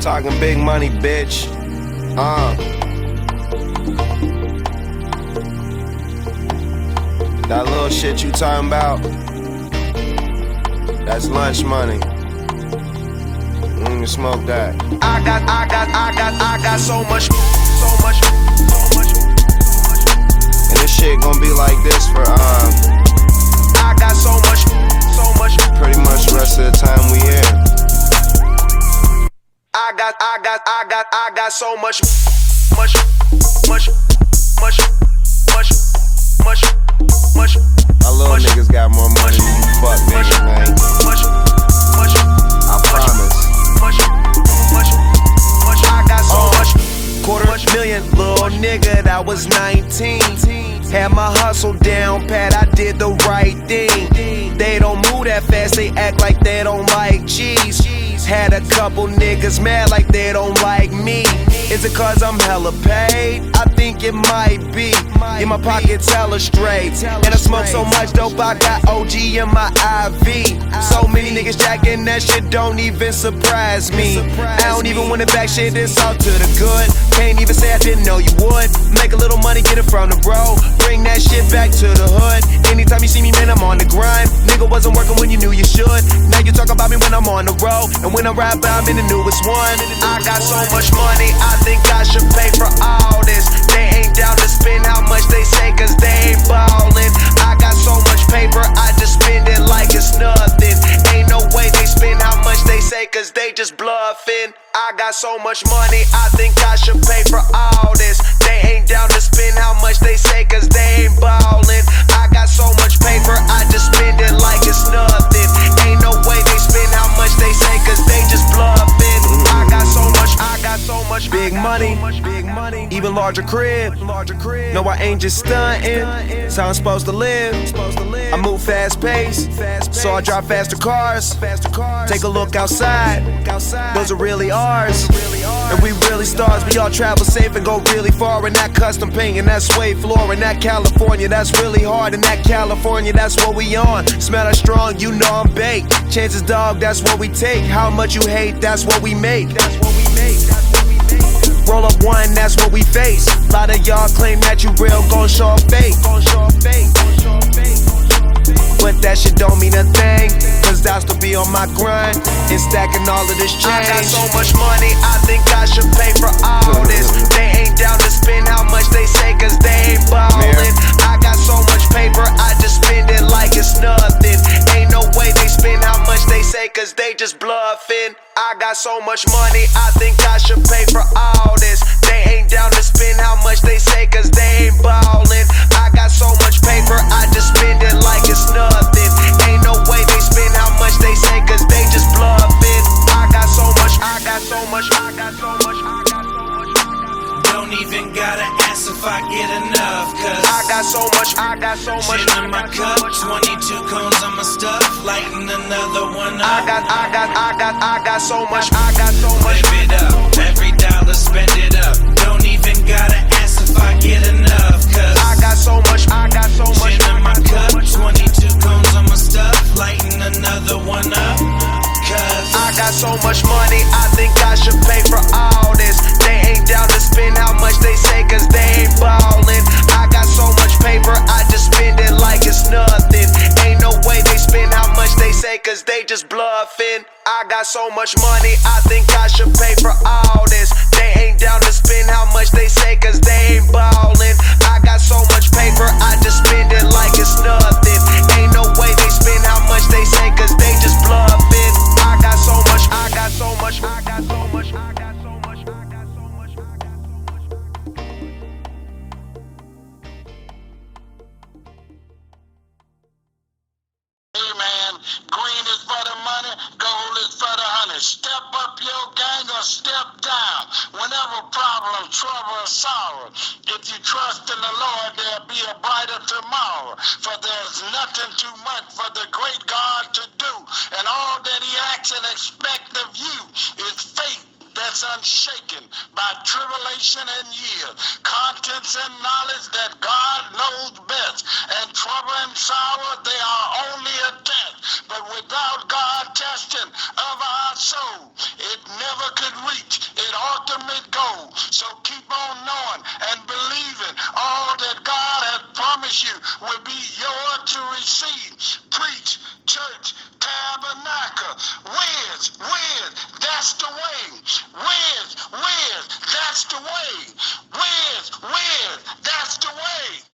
talking big money, bitch. That little shit you talking about, that's lunch money. You can smoke that. I got so much. And this shit gonna be like this for I got so much. Pretty much the rest of the time we here. I got so much. My little niggas got more money than you fuck niggas, man. I promise. I got so much. $250,000, little nigga that was 19. Had my hustle down pat, I did the right thing. They don't move that fast, they act like they don't like cheese. Had a couple niggas mad like they don't like me. Is it cause I'm hella paid? I think it might be. In my pockets hella straight. And I smoke so much dope, I got OG in my IV. So many niggas jacking that shit don't even surprise me. I don't even want it back, shit, it's all to the good. Can't even say I didn't know you would. Make a little money, get it from the bro. Bring that shit back to the hood. Anytime you see me, man, I'm on the grind. Nigga wasn't working when you knew you should. Now you talk about me when I'm on the road. And when I rap, I'm in the newest one. I got so much money, I think I should pay for all this. They ain't down to spend how much they say, cause they ain't ballin'. I got so much paper, I just spend it like it's nothing. Ain't no way they spend how much they say, cause they just bluffing. I got so much money, I think I should pay for all this. They ain't down to spend how much they say, cause they ain't ballin'. I got so much paper, I just spend it like it's nothing. Ain't no way they spend how much they say, cause they just bluffing. I got so much big money, even larger crib. No, I ain't just stunting. It's how I'm supposed to live. I move fast paced, so I drive faster cars. Take a look outside, those are really ours. And we really stars, we all travel safe and go really far. In that custom paint and that suede floor. In that California, that's really hard. In that California, that's what we on. Smell us strong, you know I'm baked. Chances, dog, that's what we take. How much you hate, that's what we make. Roll up one, that's what we face. A lot of y'all claim that you real, gon' show up fake. But that shit don't mean a thing, cause I still be on my grind and stacking all of this change. I got so much money, I think I should pay for all this. They ain't down to spend how much they say, cause they ain't ballin'. I got so much paper, I just spend it like it's nothing. Ain't no way they spend how much they say, cause they just bluffing. I got so much money, I think I should pay for all this. They ain't down to spend how much they say, cause they ain't ballin'. I got so much paper, I just spend it like it's nothing. Ain't no way they spend how much they say, cause they just bluffing. I got so much. Don't even gotta ask if I get enough, cause I got so much. Gin in my cup, 22 cones on my stuff, lighting another one up. I got so much. Live it up, every dollar spend it up. Don't even gotta ask if I get enough, cause I got so much. Gin in my cup, 22 cones on my stuff, lighting another one up. Cause I got so much money, I think I should pay for all this. They ain't down to spend how much they say, cause they ain't ballin'. I got so much paper, I just spend it like it's nothing. Ain't no way they spend how much they say, cause they just bluffing. I got so much money, I think I should pay for all this. They ain't down to spend how much they say, cause they ain't ballin'. I got so much paper, I just spend it like it's nothing. Ain't no way they spend how much they say, cause they just bluffing. I got so much. Hey man, green is for the money, gold is for the honey. Step up your gang or step down. Whenever problem, trouble, or sorrow, if you trust in the Lord, there'll be a brighter tomorrow. For there's nothing too much for the great God to do. And all that he asks and expects of you is faith that's unshaken by tribulation and years, contents and knowledge that God knows best, and trouble and sorrow, they are only a test, but without God testing of our soul, it never could reach its ultimate goal. So keep on knowing and believing all that God has promised you will be yours.